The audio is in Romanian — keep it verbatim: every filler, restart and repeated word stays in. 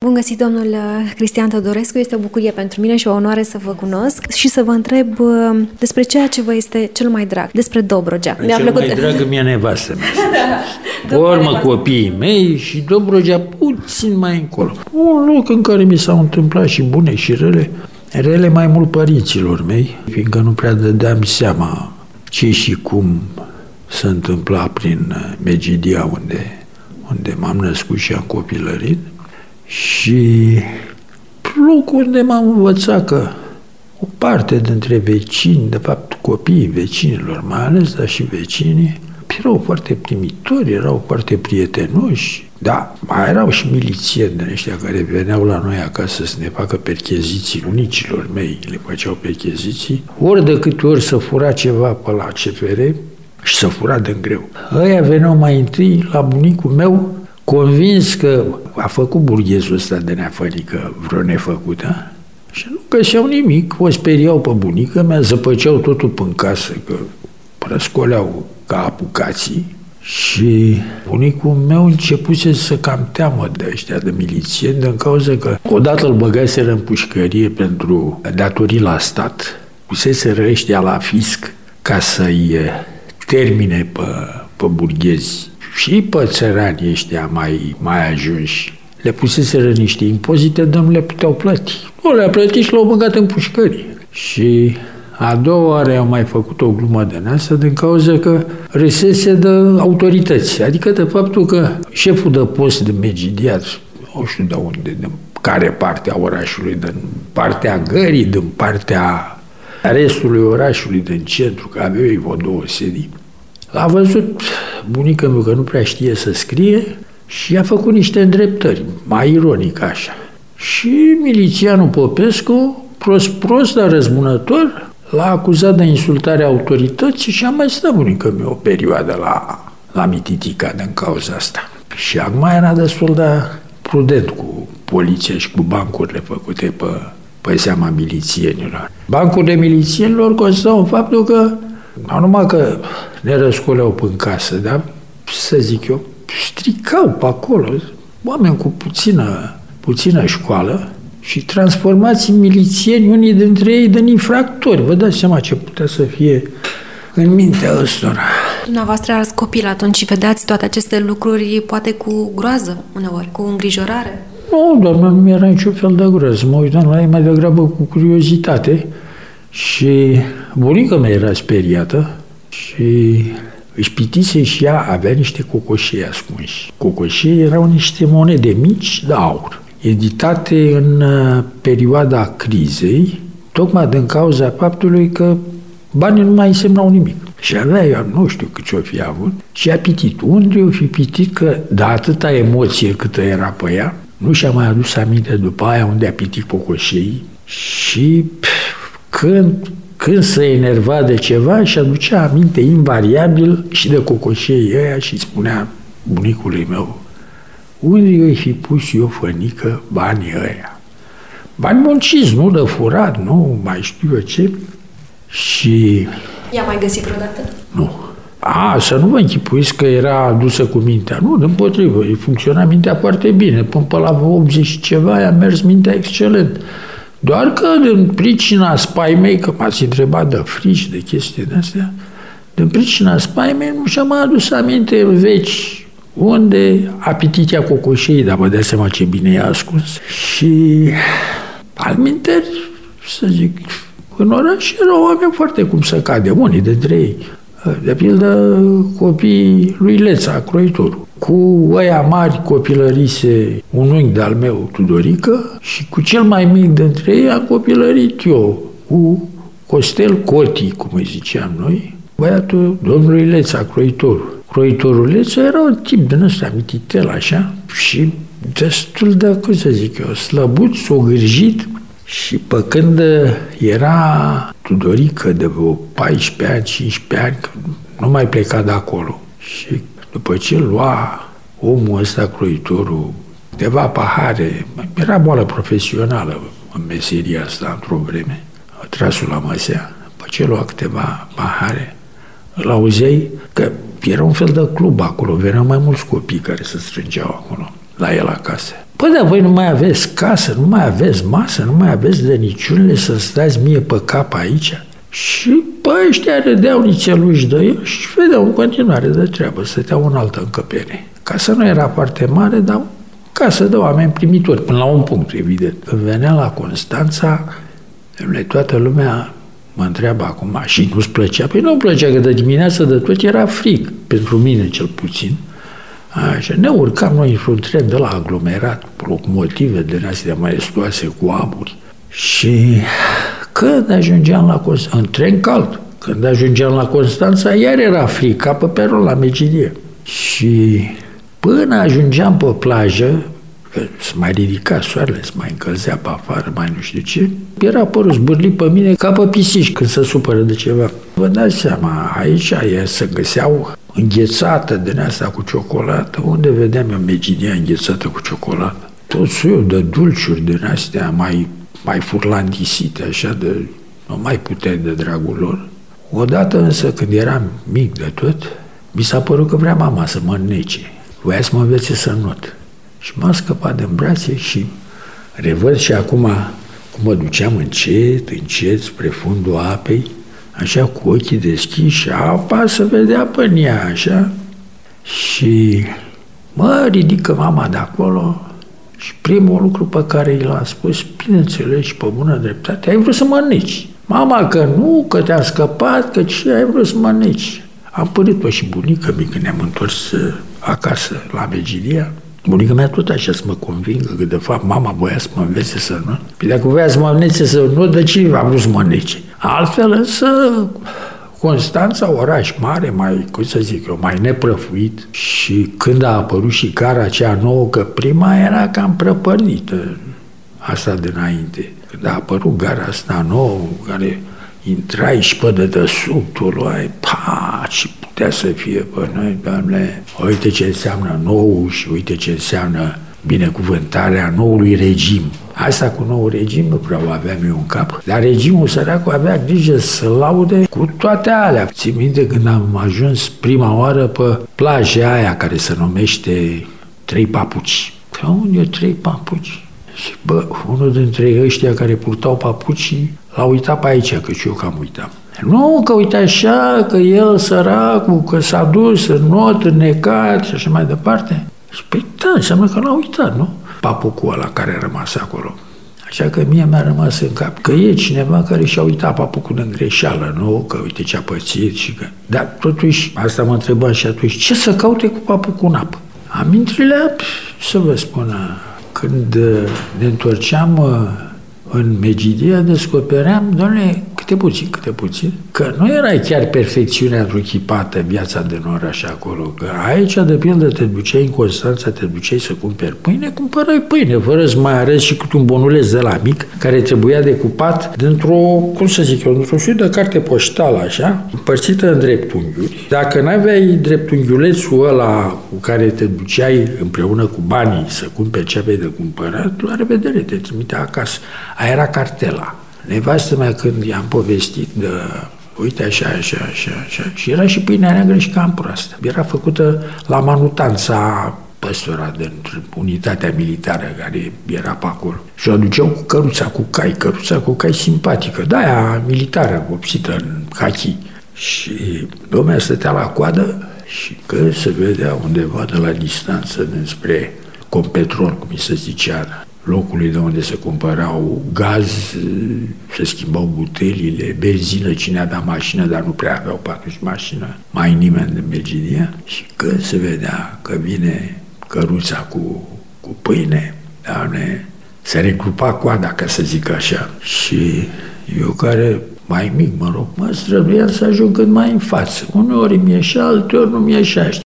Bun găsit, domnul Cristian Tădorescu. Este o bucurie pentru mine și o onoare să vă cunosc și să vă întreb despre ceea ce vă este cel mai drag, despre Dobrogea. Mi-a cel plăcut... mai dragă mi-a nevastă mea. Pe urmă copiii mei și Dobrogea puțin mai încolo. Un loc în care mi s-au întâmplat și bune și rele, rele mai mult părinților mei, fiindcă nu prea dădeam seama ce și cum se întâmpla prin Megidia, unde, unde m-am născut și am copilărit. Și locul unde m-am învățat că o parte dintre vecini, de fapt copiii vecinilor mai ales, dar și vecinii, erau foarte primitori, erau foarte prietenoși. Da, mai erau și milițieni din ăștia care veneau la noi acasă să ne facă percheziții, unicilor mei le făceau percheziții. Ori de câte ori să fura ceva pe la C F R și să fura de greu. Ăia veneau mai întâi la bunicul meu, convins că a făcut burghezul ăsta de neafărică vreo nefăcută și nu găseau nimic, o speriau pe bunica mea, zăpăceau totul până casă, că răscoleau ca apucații și bunicul meu începuse să cam teamă de ăștia de milițieni din cauza că odată îl băgaseră în pușcărie pentru datorii la stat, puseseră ăștia la fisc ca să-i termine pe, pe burghezi. Și pe țăranii ăștia mai, mai ajunși le puseseră niște impozite, dar nu le puteau plăti. Nu le-a plătit și l-au băgat în pușcărie. Și a doua oară au mai făcut o glumă de asta din cauza că râsese de autorități. Adică de faptul că șeful de post de Megidia, nu știu de unde, din care parte a orașului, din partea gării, din partea restului orașului, din centru, că aveau ei vreo două sedii, a văzut bunica mea că nu prea știe să scrie și a făcut niște îndreptări, mai ironic așa. Și milițianul Popescu, prost-prost, dar răzbunător, l-a acuzat de insultare autorității și a mai stat bunica mea o perioadă la, la mititica din cauza asta. Și acum era destul de prudent cu poliția și cu bancurile făcute pe, pe seama milițienilor. Bancurile milițienilor constau în faptul că nu numai că ne răscoleau până în casă, dar, să zic eu, stricau pe acolo oameni cu puțină, puțină școală și transformați în milițieni, unii dintre ei din infractori. Vă dați seama ce putea să fie în mintea ăstora. Dumneavoastră erați copil atunci și vedeați toate aceste lucruri poate cu groază uneori, cu îngrijorare? Nu, dar nu mi era niciun fel de groază. Mă uitam la ei mai degrabă cu curiozitate. Și bunica mea era speriată și își pitise și ea, avea niște cocoșei ascunși. Cocoșei erau niște monede mici de aur, editate în perioada crizei, tocmai din cauza faptului că banii nu mai însemnau nimic. Și avea, eu nu știu cât ce-o fi avut, și a pitit. Unde o fi pitit că de atâta emoție câtă era pe ea, nu și-a mai adus aminte după aia unde a pitit cocoșei și... Când, când se enerva de ceva și aducea aminte invariabil și de cocoșei ăia și spunea bunicului meu, unde i-o fi pus eu, fănică, banii ăia? Bani munciți, nu de furat, nu mai știu eu ce. Și... I-a mai găsit vreodată? Nu. A, să nu vă închipuiți că era adusă cu mintea. Nu, dimpotrivă, îi funcționa mintea foarte bine. Până pe la optzeci și ceva, i-a mers mintea excelent. Doar că din pricina spaimei, că m-ați întrebat de frici, de chestii de-astea, din pricina spaimei nu și-a mai adus aminte veci unde a pitit ea cocoșei, dar vă dați seama ce bine i-a ascuns. Și alminteri, să zic, în oraș erau oameni foarte cum să cade, unii dintre ei. De pildă copiii lui Leța, croitorul. Cu ăia mari copilărise un unghi de-al meu, Tudorică, și cu cel mai mic dintre ei am copilărit eu, cu Costel Coti, cum îi ziceam noi, băiatul domnului Leța, croitorul. Croitorul Leța era un tip din ăsta, mititel așa, și destul de, cum să zic eu, slăbuț, ogârjit, și pe când era Tudorică de vreo paisprezece ani, cincisprezece ani, nu mai pleca de acolo. Și după ce lua omul ăsta, croitorul, câteva pahare, era boală profesională în meseria asta într-o vreme, trasul la măsea, după ce lua câteva pahare, îl auzeai că era un fel de club acolo, veneau mai mulți copii care se strângeau acolo, la el acasă. Păi da, voi nu mai aveți casă, nu mai aveți masă, nu mai aveți de niciunele să stați mie pe cap aici? Și pe ăștia râdeau nițeluși de el și vedeau în continuare de treabă, stăteau în altă încăpere. Casa nu era foarte mare, dar casă de oameni primitori, până la un punct, evident. Când venea la Constanța, toată lumea mă întreabă acum, și nu-ți plăcea? Păi nu-mi plăcea, că de dimineață de tot era frig, pentru mine cel puțin. Așa, ne urcam noi într-un tren de la aglomerat, locomotive din astea maestoase cu aburi. Și când ajungeam la Constanța, în tren cald, când ajungeam la Constanța, iar era frig, ca pe peron la Megidie. Și până ajungeam pe plajă, că se mai ridica soarele, se mai încălzea pe afară, mai nu știu ce, era părul zbârlit pe mine ca pe pisici când se supără de ceva. Vă dați seama, aici e, se găseau înghețată din asta cu ciocolată. Unde vedeam eu Megidia înghețată cu ciocolată? Tot soiul de dulciuri din astea mai, mai furlandisite, așa de... nu mai puteai de dragul lor. Odată însă, când eram mic de tot, mi s-a părut că vrea mama să mă înnece. Voia să mă învețe să not. Și m-a scăpat din brațe și revăd și acum cum mă duceam încet, încet spre fundul apei, așa cu ochii deschiși și apa se vedea până ea, așa. Și mă ridică mama de acolo și primul lucru pe care i l-a spus, bineînțeles și pe bună dreptate, ai vrut să mă înneci. Mama, că nu, că te-a scăpat, că ce ai vrut să mă înneci. Am părut-o și bunica mea când ne-am întors acasă la Megidia. Bunica mea tot așa să mă convingă că de fapt mama voia să mă învețe să nu. Păi dacă voia să mă învețe să nu, de ce a vrut să mă înnece? Altfel însă Constanța, oraș mare, mai, cum să zic eu, mai neprăfuit, și când a apărut și gara aceea nouă, că prima era cam prăpădită, asta dinainte. Când a apărut gara asta nouă, care intrai și pe dedesubtul lui, pa, și putea să fie pe noi, Doamne, uite ce înseamnă nou și uite ce înseamnă binecuvântarea noului regim. Asta cu nou regim nu prea o aveam eu în cap, dar regimul săracu avea grijă să laude cu toate alea. Țin minte când am ajuns prima oară pe plaja aia care se numește Trei Papuci. Pe unde Trei Papuci? Și bă, unul dintre ăștia care purtau papucii l-a uitat pe aici, că și eu cam uitam. Nu, că uite așa, că el săracul, că s-a dus în not, înnecat și așa mai departe. Și păi da, înseamnă că l-a uitat, nu? Papucul ăla care a rămas acolo. Așa că mie mi-a rămas în cap că e cineva care și-a uitat papucul în greșeală, nu? Că uite ce-a pățit și că... Dar totuși, asta mă întrebam și atunci, ce să caute cu papucul în apă? Amintrile, să vă spun, când ne întorceam în Megidia, descopeream, doamne, câte puțin, câte puțin, că nu era chiar perfecțiunea întruchipată viața din oraș acolo, că aici, de pildă, te duceai în Constanța, te duceai să cumperi pâine, cumpărai pâine, fără să mai arăți și câte un bonuleț de la mic, care trebuia decupat dintr-o, cum să zic eu, într-o soi de carte poștală, așa, împărțită în dreptunghiuri. Dacă n-aveai dreptunghiulețul ăla cu care te duceai împreună cu banii să cumperi ce aveai de cumpărat, la revedere, te trimitea acasă. Aia era cartela. Nevastă mea, când i-am povestit de, uite așa, așa, așa, așa, și era și pâinea neagră și cam proastă. Era făcută la Manutanța păstora din unitatea militară care era pe acolo. Și o aduceau cu căruța cu cai, căruța cu cai simpatică, de-aia militară, vopsită în hachi. Și lumea stătea la coadă și că se vedea undeva de la distanță dinspre Competrol, cum mi se zicea, locului de unde se cumpărau gaz, se schimbau butelile, benzină, cine avea mașină, dar nu prea aveau pe atunci mașină, mai nimeni de Megidia. Și când se vedea că vine căruța cu, cu pâine, Doamne, se regrupa coada, ca să zic așa. Și eu, care mai mic, mă rog, mă străduiam să ajung cât mai în față. Uneori mi ieșea, alteori nu mi ieșea.